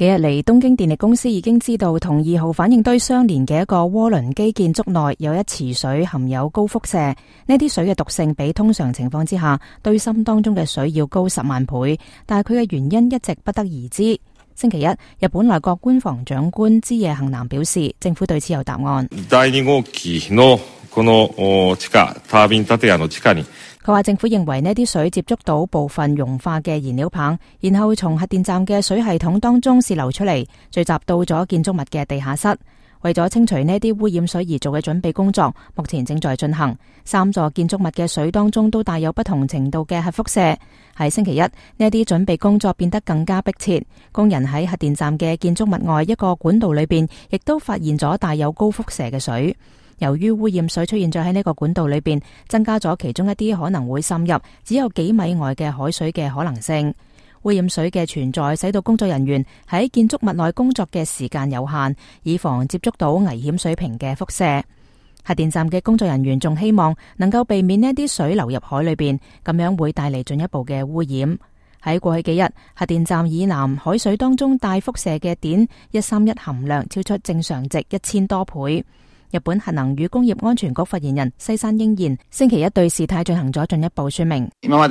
幾日嚟，東京電力公司已經知道同2號反應堆相連嘅一個渦輪機建築內有一池水含有高輻射，呢啲水嘅毒性比通常情況之下堆芯當中嘅水要高10萬倍，但係佢嘅原因一直不得而知。星期一，日本內閣官房長官枝野幸男表示，政府對此有答案。 第2號機のこの地下タービン建屋の地下に。 佢話政府認為呢啲水接觸到部分融化嘅燃料棒，然後從核電站嘅水系統當中洩流出嚟，聚集到咗建築物嘅地下室。為咗清除呢啲污染水而做嘅準備工作，目前正在進行。3座建築物嘅水當中都帶有不同程度嘅核輻射。喺星期一，呢啲準備工作變得更加迫切。工人喺核電站嘅建築物外一個管道裏邊，亦都發現咗帶有高輻射嘅水。由於污染水出現咗喺呢個管道裏邊，增加咗其中一啲可能會滲入只有幾米外嘅海水嘅可能性。污染水嘅存在使到工作人員喺建築物內工作嘅時間有限，以防接觸到危險水平嘅輻射。核電站嘅工作人員仲希望能夠避免呢啲水流入海裏邊，咁樣會帶嚟進一步嘅污染。喺過去幾日，核電站以南海水當中帶輻射嘅碘131含量超出正常值1000多倍。日本核能與工業安全局發言人西山英彥星期一對事態進行咗進一步說明。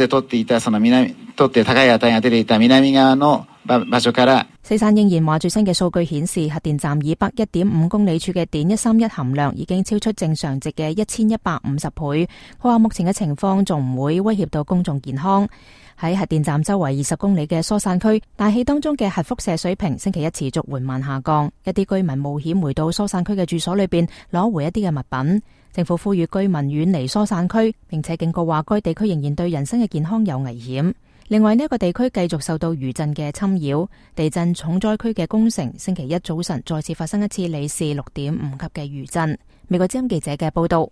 西山英彥話，最新嘅數據顯示，核電站以北1.5公里處嘅碘131含量已經超出正常值嘅1150倍。佢話目前嘅情況仲唔會威脅到公眾健康。喺核電站周圍20公里嘅疏散區，大氣當中嘅核輻射水平星期一持續緩慢下降。一啲居民冒險回到疏散區嘅住所裏邊攞回一啲嘅物品。政府呼籲居民遠離疏散區，並且警告話該地區仍然對人身嘅健康有危險。另外，呢一個地區繼續受到餘震嘅侵擾，地震重災區嘅宮城星期一早晨再次發生一次里氏6.5級嘅餘震。美國之音記者嘅報道。